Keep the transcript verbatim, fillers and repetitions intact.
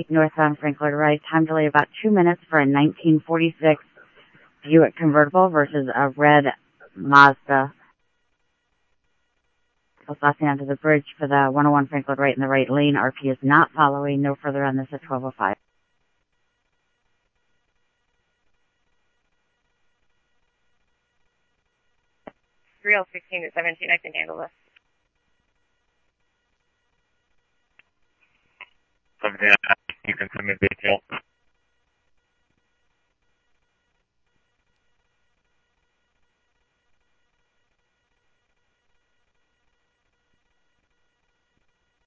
northbound Franklin Wright. Time delay about two minutes for a nineteen forty-six Buick convertible versus a red Mazda. So crossing onto the bridge for the one oh one Franklin Wright in the right lane. R P is not following. No further on this at twelve oh five. three oh sixteen to seventeen, I can handle this. seventeen, you can send me details.